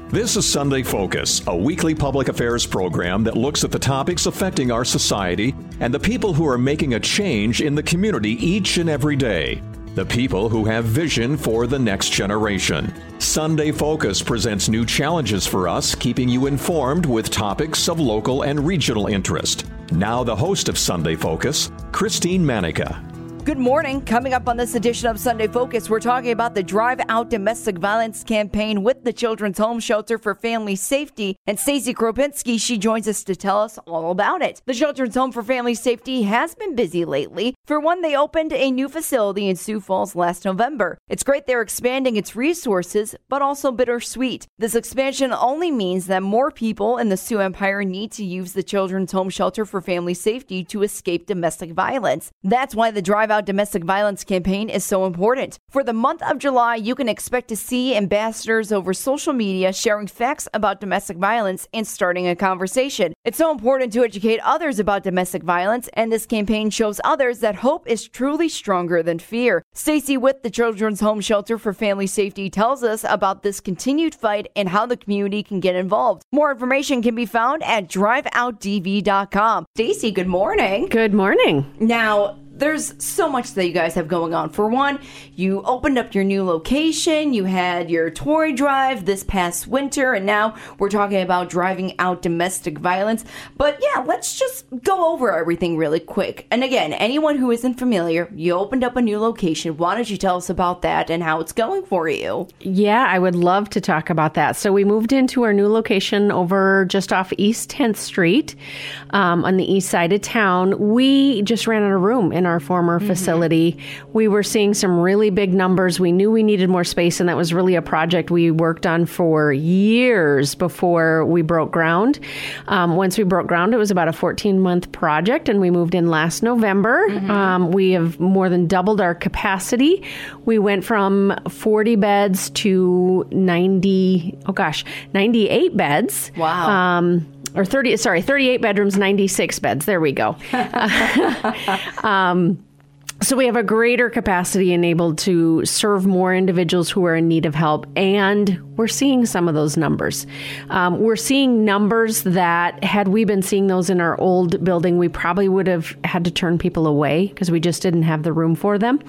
This is Sunday Focus, a weekly public affairs program that looks at the topics affecting our society and the people who are making a change in the community each and every day. The people who have vision for the next generation. Sunday Focus presents new challenges for us, keeping you informed with topics of local and regional interest. Now the host of Sunday Focus, Christine Manica. Good morning. Coming up on this edition of Sunday Focus, we're talking about the Drive Out Domestic Violence campaign with the Children's Home Shelter for Family Safety. And Stacey Kropinski, she joins us to tell us all about it. The Children's Home for Family Safety has been busy lately. For one, they opened a new facility in Sioux Falls last November. It's great they're expanding its resources, but also bittersweet. This expansion only means that more people in the Sioux Empire need to use the Children's Home Shelter for Family Safety to escape domestic violence. That's why the Drive Out Domestic Violence campaign is so important. For the month of July, you can expect to see ambassadors over social media sharing facts about domestic violence and starting a conversation. It's so important to educate others about domestic violence, and this campaign shows others that hope is truly stronger than fear. Stacey with the Children's Home Shelter for Family Safety tells us about this continued fight and how the community can get involved. More information can be found at driveoutdv.com. Stacey, good morning. Good morning. Now, there's so much that you guys have going on. For one, you opened up your new location, you had your toy drive this past winter, and now we're talking about driving out domestic violence. But yeah, let's just go over everything really quick. And again, anyone who isn't familiar, you opened up a new location. Why don't you tell us about that and how it's going for you? Yeah, I would love to talk about that. So we moved into our new location over just off East 10th Street on the east side of town. We just ran out of room in our former facility. We were seeing some really big numbers. We knew we needed more space, and that was really a project we worked on for years before we broke ground. Once we broke ground, it was about a 14-month project, and we moved in last November. We have more than doubled our capacity. We went from 40 beds to 98 beds. Wow. 38 bedrooms, 96 beds. There we go. So we have a greater capacity enabled to serve more individuals who are in need of help, and we're seeing some of those numbers. We're seeing numbers that, had we been seeing those in our old building, we probably would have had to turn people away because we just didn't have the room for them.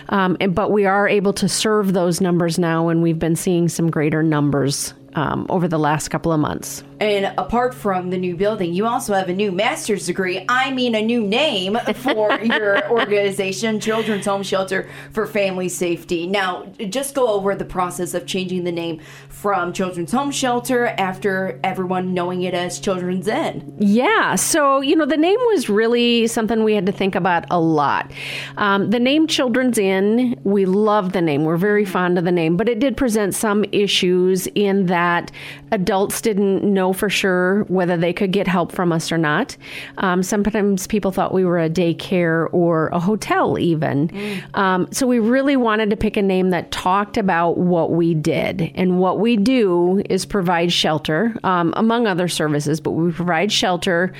But we are able to serve those numbers now, and we've been seeing some greater numbers over the last couple of months. And apart from the new building, you also have a new master's degree. I mean, a new name for your organization, Children's Home Shelter for Family Safety. Now, just go over the process of changing the name from Children's Home Shelter after everyone knowing it as Children's Inn. Yeah. So, the name was really something we had to think about a lot. The name Children's Inn, we love the name. We're very fond of the name, but it did present some issues in that adults didn't know for sure whether they could get help from us or not. Sometimes people thought we were a daycare or a hotel even. So we really wanted to pick a name that talked about what we did. And what we do is provide shelter, among other services, but we provide shelter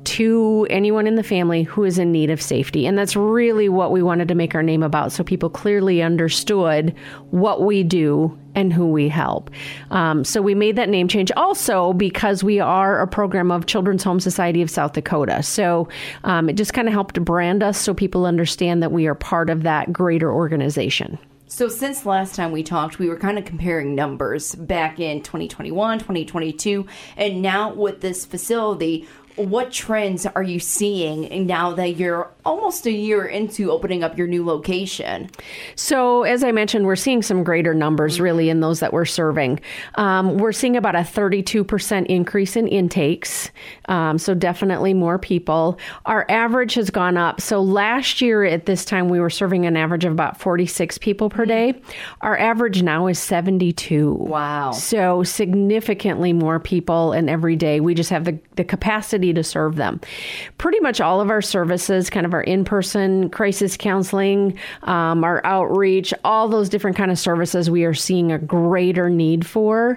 to anyone in the family who is in need of safety. And that's really what we wanted to make our name about, so people clearly understood what we do and who we help. So we made that name change also because we are a program of Children's Home Society of South Dakota. So it just kind of helped to brand us so people understand that we are part of that greater organization. So since last time we talked, we were kind of comparing numbers back in 2021, 2022, and now with this facility, what trends are you seeing now that you're almost a year into opening up your new location? So as I mentioned, we're seeing some greater numbers really in those that we're serving. We're seeing about a 32% increase in intakes. So definitely more people. Our average has gone up. So last year at this time, we were serving an average of about 46 people per day. Our average now is 72. Wow. So significantly more people, and every day we just have the capacity to serve them. Pretty much all of our services, kind of our in-person crisis counseling, our outreach, all those different kind of services we are seeing a greater need for.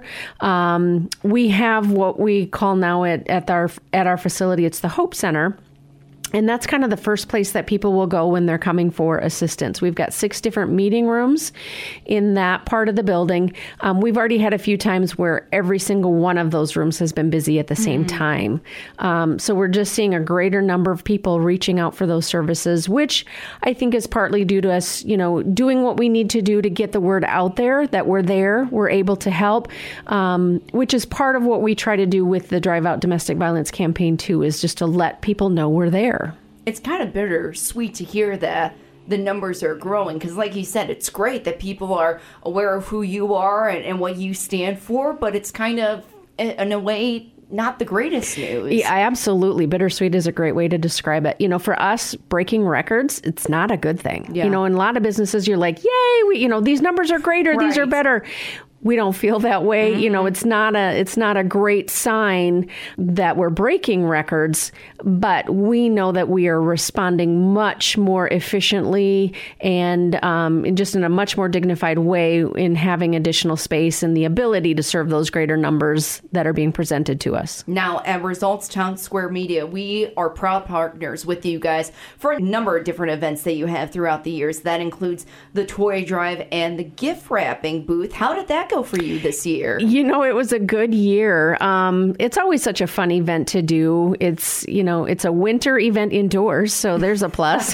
We have what we call now at our facility, it's the Hope Center. And that's kind of the first place that people will go when they're coming for assistance. We've got 6 different meeting rooms in that part of the building. We've already had a few times where every single one of those rooms has been busy at the same time. So we're just seeing a greater number of people reaching out for those services, which I think is partly due to us, doing what we need to do to get the word out there that we're there, we're able to help, which is part of what we try to do with the Drive Out Domestic Violence campaign too, is just to let people know we're there. It's kind of bittersweet to hear that the numbers are growing because, like you said, it's great that people are aware of who you are and what you stand for, but it's kind of, in a way, not the greatest news. Yeah, absolutely. Bittersweet is a great way to describe it. For us, breaking records, it's not a good thing. Yeah. In a lot of businesses, you're like, yay, these numbers are greater, right. These are better. We don't feel that way. Mm-hmm. It's not a great sign that we're breaking records, but we know that we are responding much more efficiently and just in a much more dignified way in having additional space and the ability to serve those greater numbers that are being presented to us. Now, at Results Town Square Media, we are proud partners with you guys for a number of different events that you have throughout the years. That includes the toy drive and the gift wrapping booth. How did that go for you this year? It was a good year. It's always such a fun event to do. It's a winter event indoors, so there's a plus.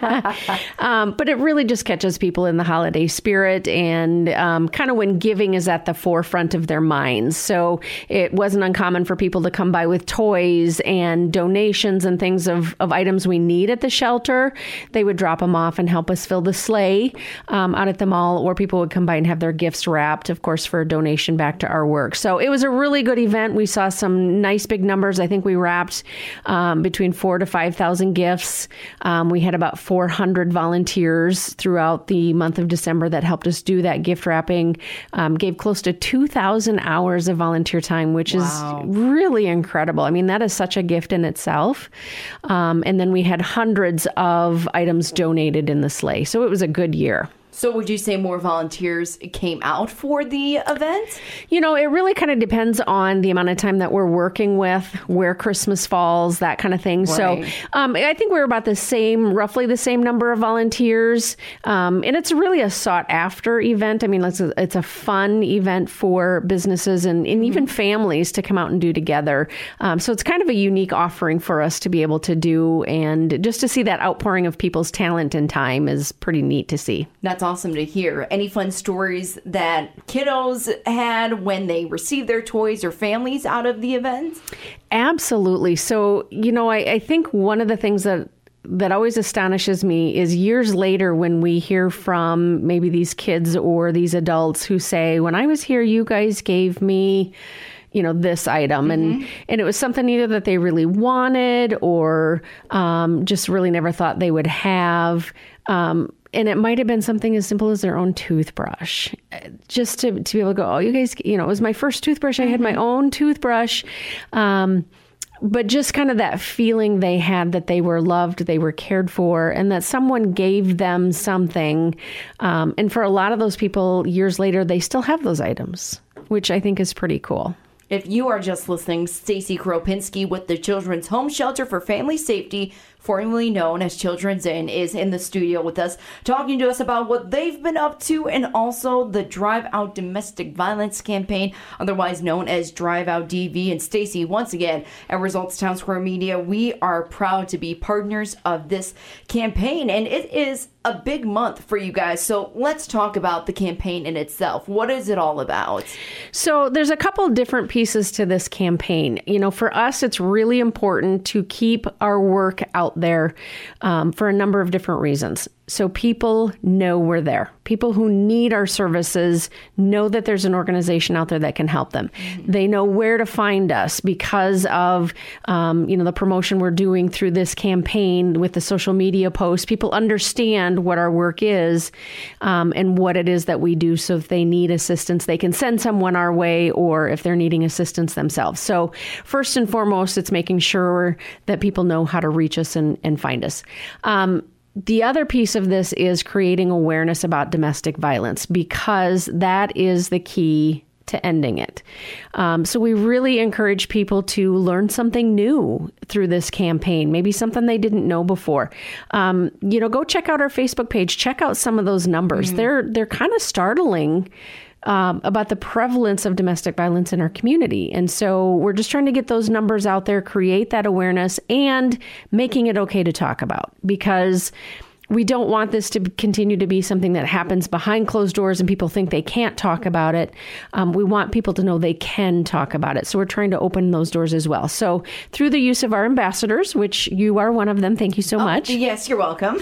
But it really just catches people in the holiday spirit and kind of when giving is at the forefront of their minds. So it wasn't uncommon for people to come by with toys and donations and things of items we need at the shelter. They would drop them off and help us fill the sleigh out at the mall, or people would come by and have their gifts wrapped, of course, for a donation back to our work. So it was a really good event. We saw some nice big numbers. I think we wrapped between 4,000 to 5,000 gifts. We had about 400 volunteers throughout the month of December that helped us do that gift wrapping, gave close to 2,000 hours of volunteer time, which is really incredible. I mean, that is such a gift in itself. And then we had hundreds of items donated in the sleigh. So it was a good year. So would you say more volunteers came out for the event? It really kind of depends on the amount of time that we're working with, where Christmas falls, that kind of thing. Right. So I think we're about roughly the same number of volunteers. And it's really a sought after event. I mean, it's a fun event for businesses and even families to come out and do together. So it's kind of a unique offering for us to be able to do. And just to see that outpouring of people's talent and time is pretty neat to see. That's awesome to hear. Any fun stories that kiddos had when they received their toys or families out of the event? Absolutely. So, I think one of the things that always astonishes me is years later when we hear from maybe these kids or these adults who say, when I was here, you guys gave me this item. And it was something either that they really wanted or just really never thought they would have. And it might have been something as simple as their own toothbrush, just to be able to go, oh, you guys, it was my first toothbrush. I had my own toothbrush. But just kind of that feeling they had that they were loved, they were cared for, and that someone gave them something. And for a lot of those people, years later, they still have those items, which I think is pretty cool. If you are just listening, Stacy Kropinski with the Children's Home Shelter for Family Safety, formerly known as Children's Inn, is in the studio with us, talking to us about what they've been up to and also the Drive Out Domestic Violence campaign, otherwise known as Drive Out DV. And Stacy, once again, at Results Town Square Media, we are proud to be partners of this campaign, and it is a big month for you guys. So let's talk about the campaign in itself. What is it all about? So there's a couple different pieces to this campaign. For us, it's really important to keep our work out there for a number of different reasons. So people know we're there. People who need our services know that there's an organization out there that can help them. Mm-hmm. They know where to find us because of, the promotion we're doing through this campaign with the social media posts. People understand what our work is and what it is that we do. So if they need assistance, they can send someone our way, or if they're needing assistance themselves. So first and foremost, it's making sure that people know how to reach us and find us. The other piece of this is creating awareness about domestic violence, because that is the key to ending it. So we really encourage people to learn something new through this campaign, maybe something they didn't know before. Go check out our Facebook page, check out some of those numbers. They're kind of startling about the prevalence of domestic violence in our community. And so we're just trying to get those numbers out there, create that awareness, and making it okay to talk about, because we don't want this to continue to be something that happens behind closed doors and people think they can't talk about it. We want people to know they can talk about it. So we're trying to open those doors as well. So through the use of our ambassadors, which you are one of them, thank you so much. Yes, you're welcome.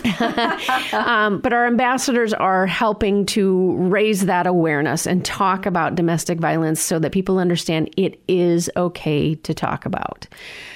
But our ambassadors are helping to raise that awareness and talk about domestic violence so that people understand it is okay to talk about.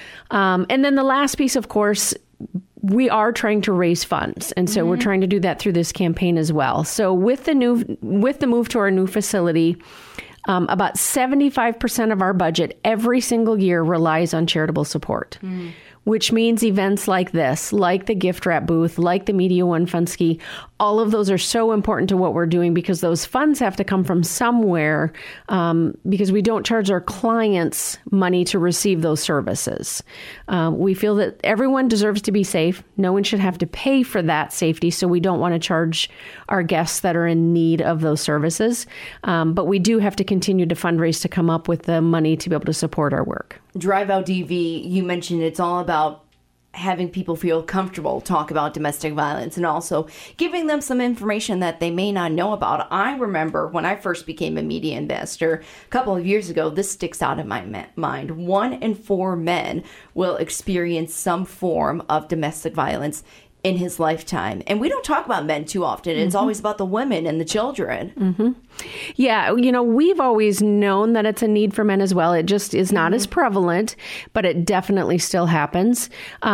And then the last piece, of course, we are trying to raise funds. And so we're trying to do that through this campaign as well. So with the move to our new facility, about 75% of our budget every single year relies on charitable support, which means events like this, like the gift wrap booth, like the Media One Funski, all of those are so important to what we're doing because those funds have to come from somewhere, because we don't charge our clients money to receive those services. We feel that everyone deserves to be safe. No one should have to pay for that safety, so we don't want to charge our guests that are in need of those services. But we do have to continue to fundraise to come up with the money to be able to support our work. Drive Out DV, you mentioned it's all about having people feel comfortable talk about domestic violence and also giving them some information that they may not know about. I remember when I first became a media ambassador a couple of years ago, this sticks out in my mind. 1 in 4 men will experience some form of domestic violence in his lifetime. And we don't talk about men too often. It's always about the women and the children. Yeah, we've always known that it's a need for men as well. It just is not as prevalent, but it definitely still happens.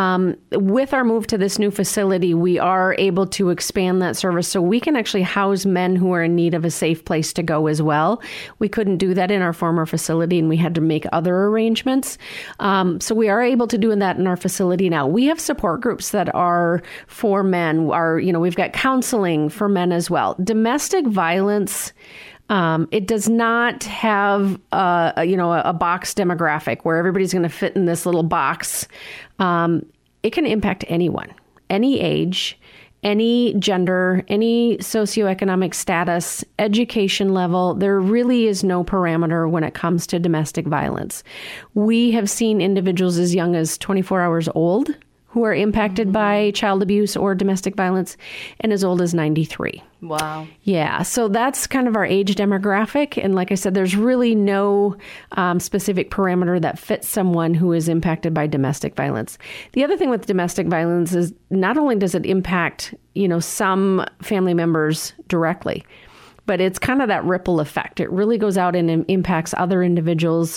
With our move to this new facility, we are able to expand that service so we can actually house men who are in need of a safe place to go as well. We couldn't do that in our former facility, and we had to make other arrangements. So we are able to do that in our facility now. We have support groups that are for men. We've got counseling for men as well. Domestic violence, it does not have a box demographic where everybody's going to fit in this little box. It can impact anyone, any age, any gender, any socioeconomic status, education level. There really is no parameter when it comes to domestic violence. We have seen individuals as young as 24 hours old who are impacted by child abuse or domestic violence, and as old as 93. Wow. Yeah, so that's kind of our age demographic. And like I said, there's really no specific parameter that fits someone who is impacted by domestic violence. The other thing with domestic violence is not only does it impact, some family members directly, but it's kind of that ripple effect. It really goes out and impacts other individuals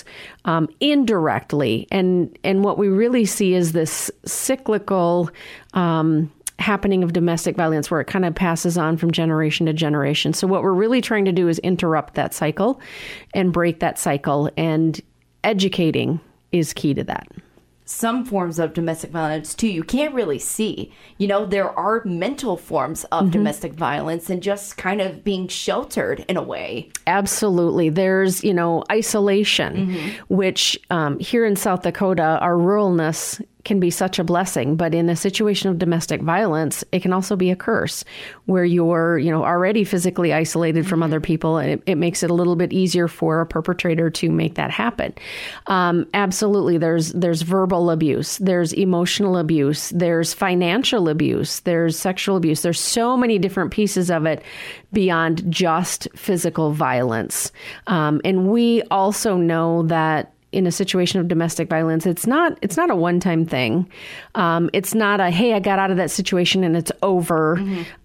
indirectly. And what we really see is this cyclical happening of domestic violence where it kind of passes on from generation to generation. So what we're really trying to do is interrupt that cycle and break that cycle. And educating is key to that. Some forms of domestic violence, too, you can't really see. There are mental forms of domestic violence and just kind of being sheltered in a way. Absolutely. There's, isolation, which here in South Dakota, our ruralness can be such a blessing. But in a situation of domestic violence, it can also be a curse where you're, already physically isolated from other people. And it makes it a little bit easier for a perpetrator to make that happen. Absolutely. There's verbal abuse. There's emotional abuse. There's financial abuse. There's sexual abuse. There's so many different pieces of it beyond just physical violence. And we also know that in a situation of domestic violence, it's not a one-time thing. It's not a, hey, I got out of that situation and it's over.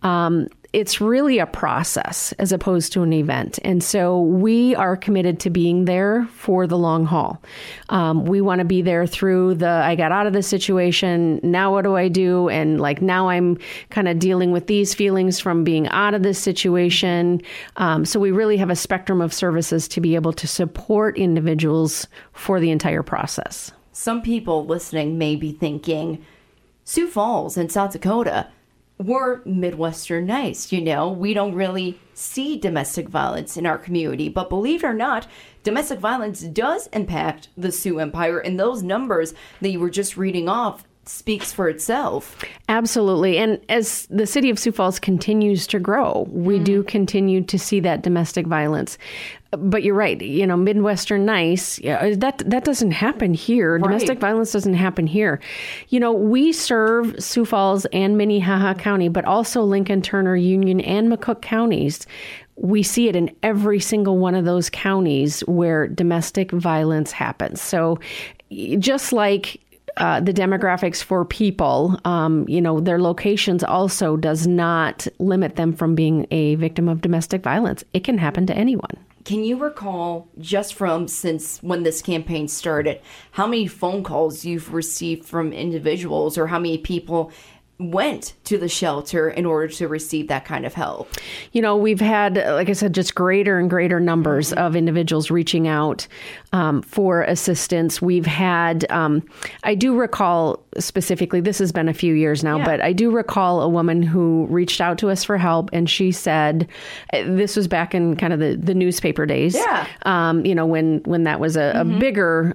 It's really a process as opposed to an event. And so we are committed to being there for the long haul. We want to be there through I got out of this situation. Now what do I do? And now I'm kind of dealing with these feelings from being out of this situation. So we really have a spectrum of services to be able to support individuals for the entire process. Some people listening may be thinking, Sioux Falls in South Dakota, we're Midwestern nice, you know. We don't really see domestic violence in our community. But believe it or not, domestic violence does impact the Sioux Empire. And those numbers that you were just reading off speaks for itself. Absolutely. And as the city of Sioux Falls continues to grow, we do continue to see that domestic violence. But you're right, you know, Midwestern nice, that doesn't happen here. Right. Domestic violence doesn't happen here. You know, we serve Sioux Falls and Minnehaha County, but also Lincoln, Turner, Union, and McCook counties. We see it in every single one of those counties where domestic violence happens. So just like the demographics for people, you know, their locations also does not limit them from being a victim of domestic violence. It can happen to anyone. Can you recall, just from since when this campaign started, how many phone calls you've received from individuals, or how many people went to the shelter in order to receive that kind of help? You know, we've had, like I said, just greater and greater numbers of individuals reaching out for assistance. We've had, I do recall specifically, this has been a few years now, but I do recall a woman who reached out to us for help, and she said, this was back in kind of the newspaper days, you know, when that was a bigger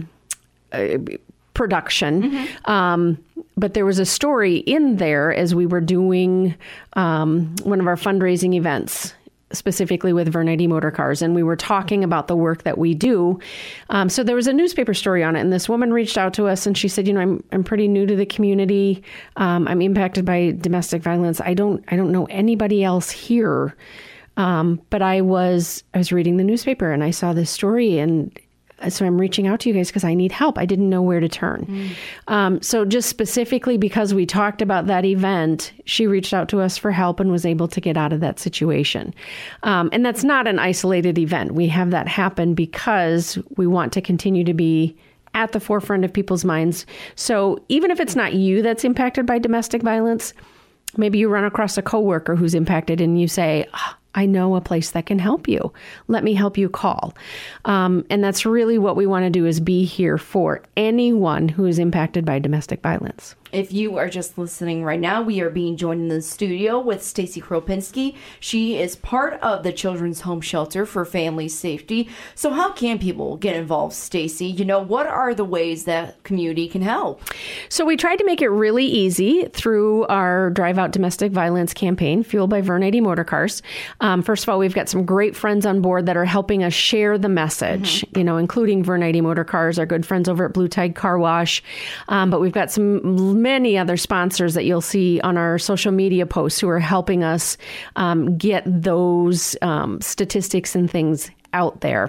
production. But there was a story in there as we were doing one of our fundraising events, specifically with Vernady Motor Cars, and we were talking about the work that we do. So there was a newspaper story on it, and this woman reached out to us, and she said, you know, I'm pretty new to the community. I'm impacted by domestic violence. I don't know anybody else here. But I was reading the newspaper, and I saw this story, and so I'm reaching out to you guys because I need help. I didn't know where to turn. So just specifically because we talked about that event, she reached out to us for help and was able to get out of that situation. And that's not an isolated event. We have that happen because we want to continue to be at the forefront of people's minds. So even if it's not you that's impacted by domestic violence, maybe you run across a coworker who's impacted and you say, I know a place that can help you. Let me help you call. And that's really what we want to do, is be here for anyone who is impacted by domestic violence. If you are just listening right now, we are being joined in the studio with Stacy Kropinski. She is part of the Children's Home Shelter for Family Safety. So how can people get involved, Stacy? You know, what are the ways that community can help? So we tried to make it really easy through our Drive Out Domestic Violence campaign, fueled by Vernady Motor Cars. First of all, we've got some great friends on board that are helping us share the message, you know, including Vernady Motor Cars, our good friends over at Blue Tide Car Wash. But we've got many other sponsors that you'll see on our social media posts who are helping us get those statistics and things out there.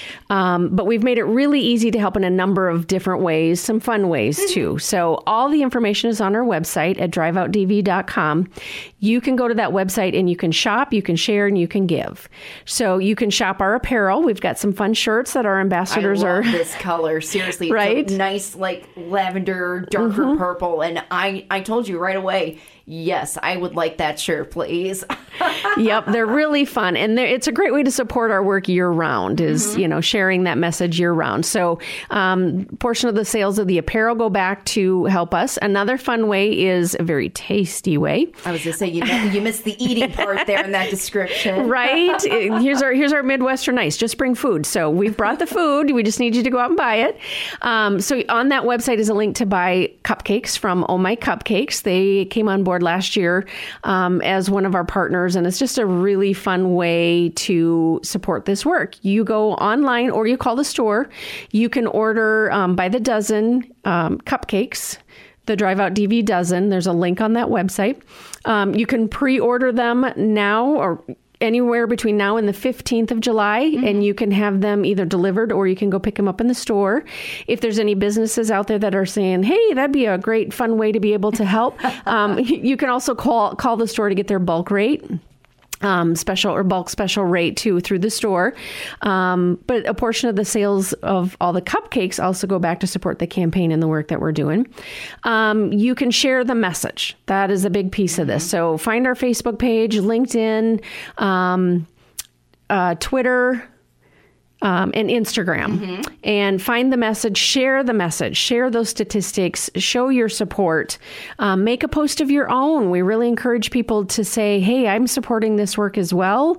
But we've made it really easy to help in a number of different ways, some fun ways too. So all the information is on our website at driveoutdv.com. You can go to that website and you can shop, you can share, and you can give. So you can shop our apparel. We've got some fun shirts that our ambassadors I love this color. Seriously, right? It's a nice, like, lavender, darker purple. And I told you right away, yes, I would like that shirt, please. Yep, they're really fun. And it's a great way to support our work year round, is, you know, sharing that message year round. So portion of the sales of the apparel go back to help us. Another fun way is a very tasty way. I was going to say, you missed the eating part there in that description. Right. Here's our Midwestern nice. Just bring food. So we've brought the food. We just need you to go out and buy it. So on that website is a link to buy cupcakes from Oh My Cupcakes. They came on board last year as one of our partners, and it's just a really fun way to support this work. You go online or you call the store. You can order by the dozen cupcakes, the Drive Out DV dozen. There's a link on that website. You can pre-order them now or anywhere between now and the 15th of July, and you can have them either delivered or you can go pick them up in the store. If there's any businesses out there that are saying, hey, that'd be a great fun way to be able to help, you can also call the store to get their bulk rate. Special or bulk special rate too through the store. But a portion of the sales of all the cupcakes also go back to support the campaign and the work that we're doing. You can share the message. That is a big piece of this. So find our Facebook page, LinkedIn, Twitter, and Instagram, and find the message, share those statistics, show your support, make a post of your own. We really encourage people to say, hey, I'm supporting this work as well.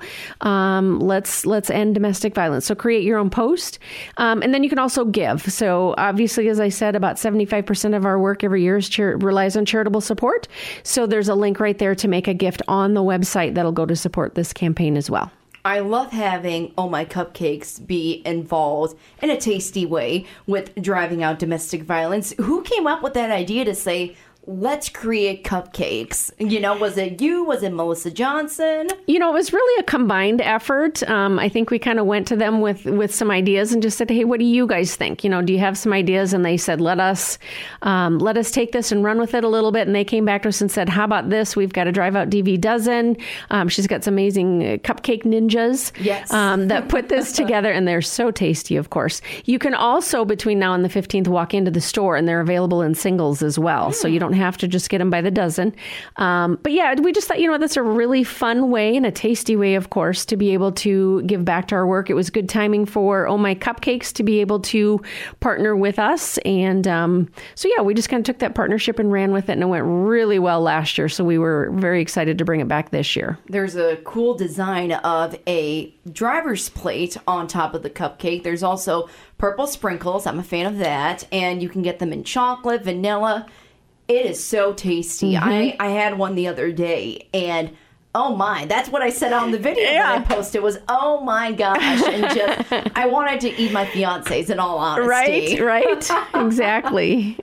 Let's end domestic violence. So create your own post. And then you can also give. So obviously, as I said, about 75% of our work every year relies on charitable support. So there's a link right there to make a gift on the website that'll go to support this campaign as well. I love having Oh My Cupcakes be involved in a tasty way with driving out domestic violence. Who came up with that idea to say, let's create cupcakes? Was it you? Was it Melissa Johnson? It was really a combined effort. I think we kind of went to them with some ideas and just said, hey, what do you guys think? Do you have some ideas? And they said, let us take this and run with it a little bit. And they came back to us and said, how about this? We've got a Drive Out DV dozen. She's got some amazing cupcake ninjas that put this together. And they're so tasty, of course. You can also, between now and the 15th, walk into the store, and they're available in singles as well. So you don't have to just get them by the dozen. But yeah, we just thought, that's a really fun way and a tasty way, of course, to be able to give back to our work. It was good timing for Oh My Cupcakes to be able to partner with us. And so yeah, we just kind of took that partnership and ran with it, and it went really well last year. So we were very excited to bring it back this year. There's a cool design of a driver's plate on top of the cupcake. There's also purple sprinkles. I'm a fan of that. And you can get them in chocolate, vanilla. It is so tasty. I had one the other day, and oh my, that's what I said on the video that I posted was, oh my gosh. And just, I wanted to eat my fiance's, in all honesty. Right. Exactly.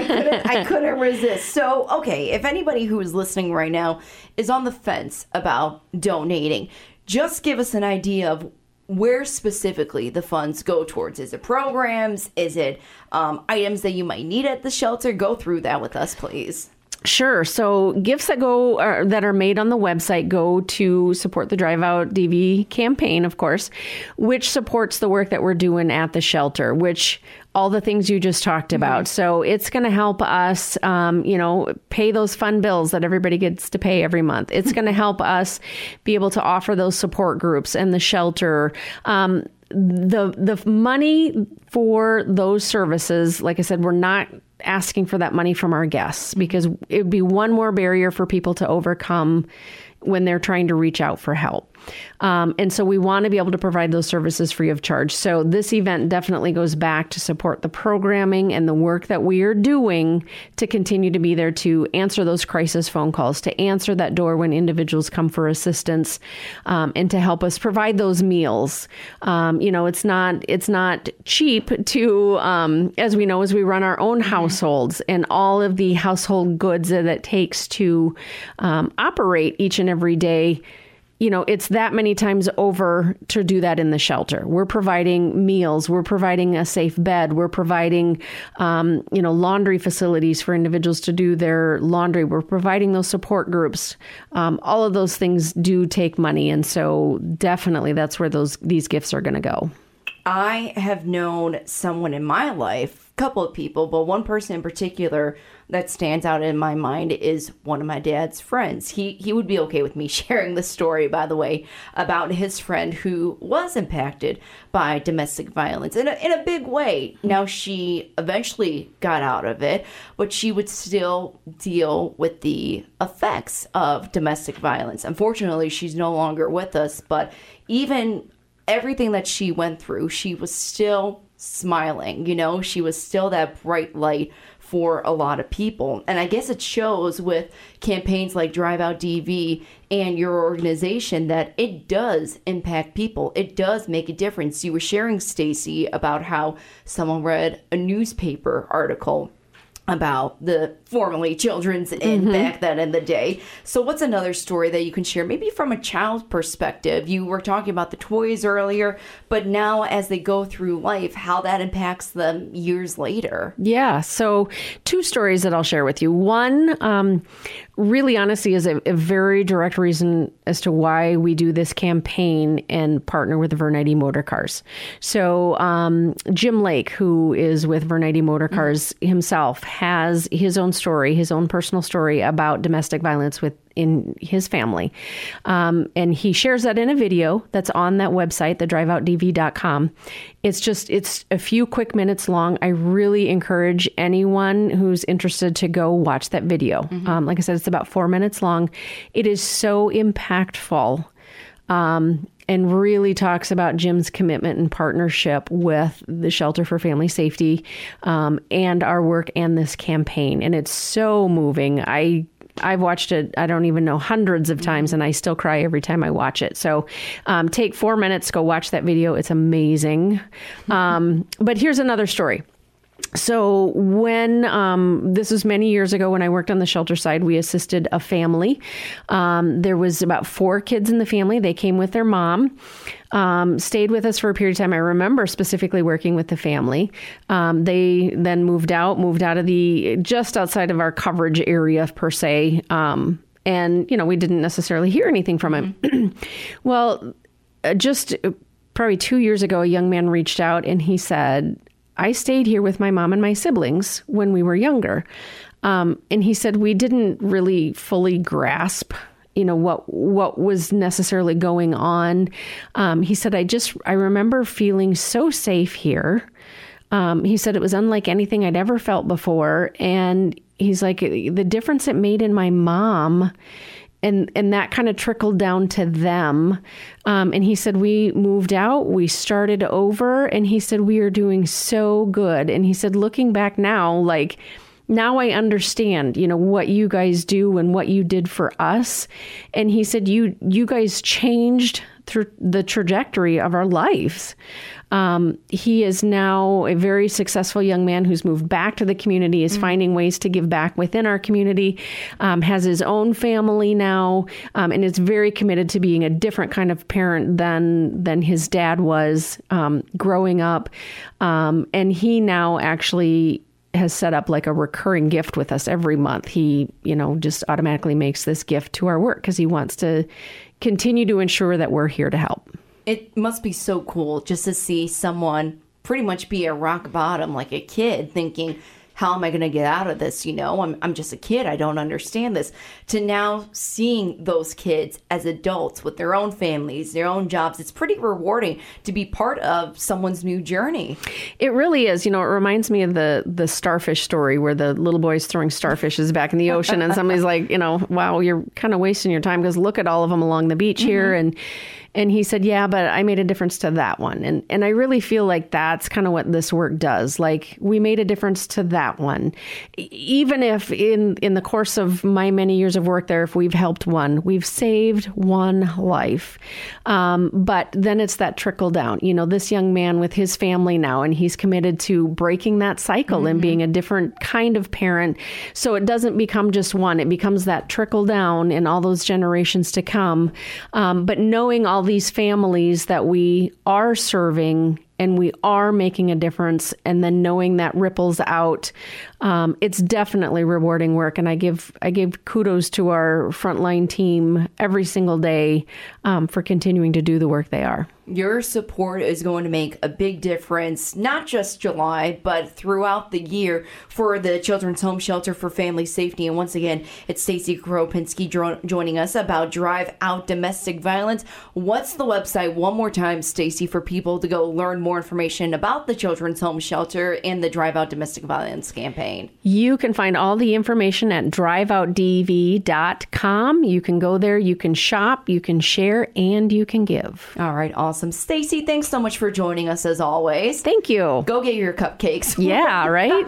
I couldn't resist. So, okay, if anybody who is listening right now is on the fence about donating, just give us an idea of where specifically the funds go towards. Is it programs? Is it items that you might need at the shelter? Go through that with us, please. Sure. So gifts that are made on the website go to support the Drive Out DV campaign, of course, which supports the work that we're doing at the shelter, which all the things you just talked about. So it's going to help us, pay those fun bills that everybody gets to pay every month. It's going to help us be able to offer those support groups and the shelter. The money for those services, like I said, we're not asking for that money from our guests, because it would be one more barrier for people to overcome when they're trying to reach out for help. And so we want to be able to provide those services free of charge. So this event definitely goes back to support the programming and the work that we are doing to continue to be there to answer those crisis phone calls, to answer that door when individuals come for assistance, and to help us provide those meals. It's not cheap to, as we know, as we run our own households and all of the household goods that it takes to operate each and every day. It's that many times over to do that in the shelter. We're providing meals. We're providing a safe bed. We're providing, laundry facilities for individuals to do their laundry. We're providing those support groups. All of those things do take money. And so definitely that's where these gifts are going to go. I have known someone in my life, a couple of people, but one person in particular that stands out in my mind is one of my dad's friends. He would be okay with me sharing the story, by the way, about his friend who was impacted by domestic violence in a big way. Now, she eventually got out of it, but she would still deal with the effects of domestic violence. Unfortunately, she's no longer with us, but even everything that she went through, she was still smiling. She was still that bright light for a lot of people. And I guess it shows with campaigns like Drive Out DV and your organization that it does impact people. It does make a difference. You were sharing, Stacy, about how someone read a newspaper article about the formerly Children's Inn back then in the day. So what's another story that you can share, maybe from a child's perspective? You were talking about the toys earlier, but now as they go through life, how that impacts them years later. Yeah. So 2 stories that I'll share with you. One, really honestly, is a very direct reason as to why we do this campaign and partner with Vernite Motor Cars. So Jim Lake, who is with Vernite Motor Cars himself, has his own story, his own personal story about domestic violence with in his family. And he shares that in a video that's on that website, thedriveoutdv.com. It's a few quick minutes long. I really encourage anyone who's interested to go watch that video. Like I said, it's about 4 minutes long. It is so impactful. And really talks about Jim's commitment and partnership with the Shelter for Family Safety, and our work and this campaign. And it's so moving. I've watched it, I don't even know, hundreds of times, and I still cry every time I watch it. So take 4 minutes, go watch that video. It's amazing. But here's another story. So when, this was many years ago when I worked on the shelter side, we assisted a family. There was about 4 kids in the family. They came with their mom, stayed with us for a period of time. I remember specifically working with the family. They then moved out of just outside of our coverage area per se. And, we didn't necessarily hear anything from him. Well, just probably 2 years ago, a young man reached out and he said, I stayed here with my mom and my siblings when we were younger. And he said, we didn't really fully grasp, what was necessarily going on. He said, I remember feeling so safe here. He said it was unlike anything I'd ever felt before. And he's like, the difference it made in my mom, and that kind of trickled down to them. And he said, we moved out, we started over, and he said, we are doing so good. And he said, looking back now, now I understand, what you guys do and what you did for us. And he said, you guys changed through the trajectory of our lives. He is now a very successful young man who's moved back to the community, is finding ways to give back within our community, has his own family now, and is very committed to being a different kind of parent than his dad was growing up. And he now actually has set up like a recurring gift with us every month. He, just automatically makes this gift to our work because he wants to continue to ensure that we're here to help. It must be so cool just to see someone pretty much be at rock bottom, like a kid, thinking, how am I going to get out of this? I'm just a kid. I don't understand this. To now seeing those kids as adults with their own families, their own jobs, it's pretty rewarding to be part of someone's new journey. It really is. It reminds me of the starfish story where the little boy's throwing starfishes back in the ocean and somebody's like, wow, you're kind of wasting your time because look at all of them along the beach here. And he said, yeah, but I made a difference to that one. And I really feel like that's kind of what this work does. Like, we made a difference to that one. Even if in the course of my many years of work there, if we've helped one, we've saved one life. But then it's that trickle down. This young man with his family now, and he's committed to breaking that cycle and being a different kind of parent. So it doesn't become just one. It becomes that trickle down in all those generations to come. But knowing all these families that we are serving and we are making a difference, and then knowing that ripples out, it's definitely rewarding work. And I give kudos to our frontline team every single day for continuing to do the work they are. Your support is going to make a big difference, not just July, but throughout the year for the Children's Home Shelter for Family Safety. And once again, it's Stacy Kropinski joining us about Drive Out Domestic Violence. What's the website, one more time, Stacy, for people to go learn more information about the Children's Home Shelter and the Drive Out Domestic Violence campaign? You can find all the information at driveoutdv.com. You can go there, you can shop, you can share, and you can give. All right, awesome. Stacy, thanks so much for joining us as always. Thank you. Go get your cupcakes. Yeah, right?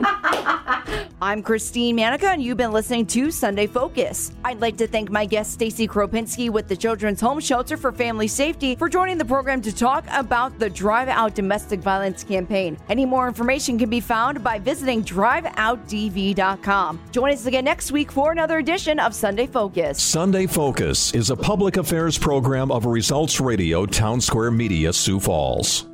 I'm Christine Manica, and you've been listening to Sunday Focus. I'd like to thank my guest, Stacy Kropinski with the Children's Home Shelter for Family Safety, for joining the program to talk about the Drive Out Domestic Violence campaign. Any more information can be found by visiting driveoutdv.com. Join us again next week for another edition of Sunday Focus. Sunday Focus is a public affairs program of Results Radio Town Square Media, Sioux Falls.